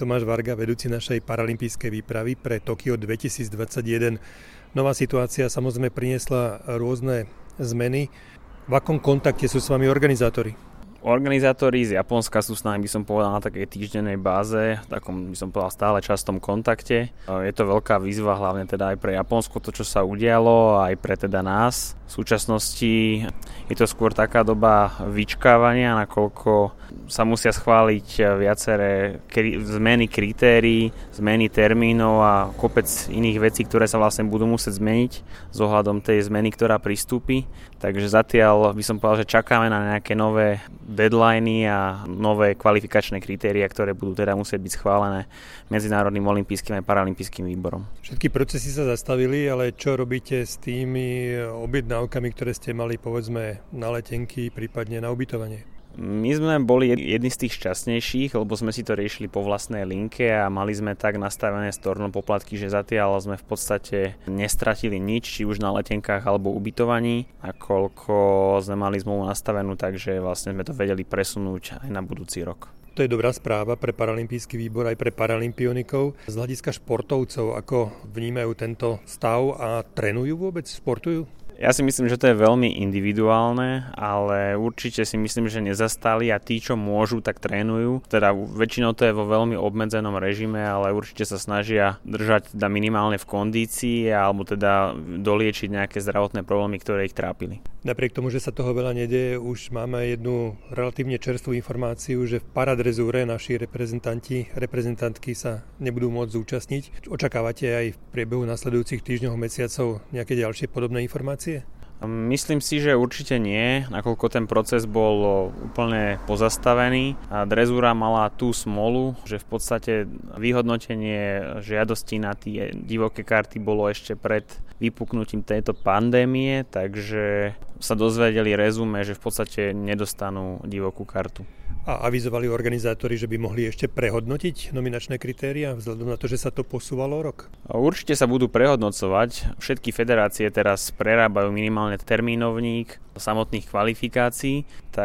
Tomáš Varga, vedúci našej paralympijskej výpravy pre Tokio 2021. Nová situácia samozrejme priniesla rôzne zmeny. V akom kontakte sú s vami organizátori? Organizátori z Japonska sú s nami, by som povedal, na takej týždennej báze, v takom, by som povedal, stále častom kontakte. Je to veľká výzva, hlavne teda aj pre Japonsko, to, čo sa udialo, aj pre teda nás. V súčasnosti je to skôr taká doba vyčkávania, nakoľko sa musia schváliť viaceré zmeny kritérií, zmeny termínov a kopec iných vecí, ktoré sa vlastne budú musieť zmeniť s ohľadom tej zmeny, ktorá pristúpi. Takže zatiaľ by som povedal, že čakáme na nejaké nové deadliny a nové kvalifikačné kritériá, ktoré budú teda musieť byť schválené Medzinárodným olympijským a paralympijským výborom. Všetky procesy sa zastavili, ale čo robíte s tými objednávkami, ktoré ste mali, povedzme, na letenky, prípadne na ubytovanie? My sme boli jedni z tých šťastnejších, lebo sme si to riešili po vlastnej linke a mali sme tak nastavené storno poplatky, že zatiaľ sme v podstate nestratili nič, či už na letenkách alebo ubytovaní, nakoľko sme mali zmluvu nastavenú, takže vlastne sme to vedeli presunúť aj na budúci rok. To je dobrá správa pre paralympijský výbor aj pre paralympionikov. Z hľadiska športovcov, ako vnímajú tento stav a trénujú vôbec, športujú? Ja si myslím, že to je veľmi individuálne, ale určite si myslím, že nezastali a tí, čo môžu, tak trénujú. Teda väčšinou to je vo veľmi obmedzenom režime, ale určite sa snažia držať teda minimálne v kondícii alebo teda doliečiť nejaké zdravotné problémy, ktoré ich trápili. Napriek tomu, že sa toho veľa nedeje, už máme jednu relatívne čerstvú informáciu, že v paradrezúre naši reprezentantky sa nebudú môcť zúčastniť. Očakávate aj v priebehu nasledujúcich týždňov, mesiacov nejaké ďalšie podobné informácie? Myslím si, že určite nie, nakoľko ten proces bol úplne pozastavený. A drezúra mala tú smolu, že v podstate vyhodnotenie žiadostí na tie divoké karty bolo ešte pred vypuknutím tejto pandémie, takže sa dozvedeli rezume, že v podstate nedostanú divokú kartu. A avizovali organizátori, že by mohli ešte prehodnotiť nominačné kritéria vzhľadom na to, že sa to posúvalo rok? Určite sa budú prehodnocovať. Všetky federácie teraz prerábajú minimálne termínovník samotných kvalifikácií,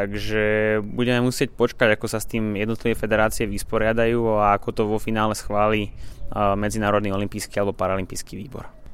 takže budeme musieť počkať, ako sa s tým jednotlivé federácie vysporiadajú a ako to vo finále schváli Medzinárodný olympijský alebo paralympijský výbor.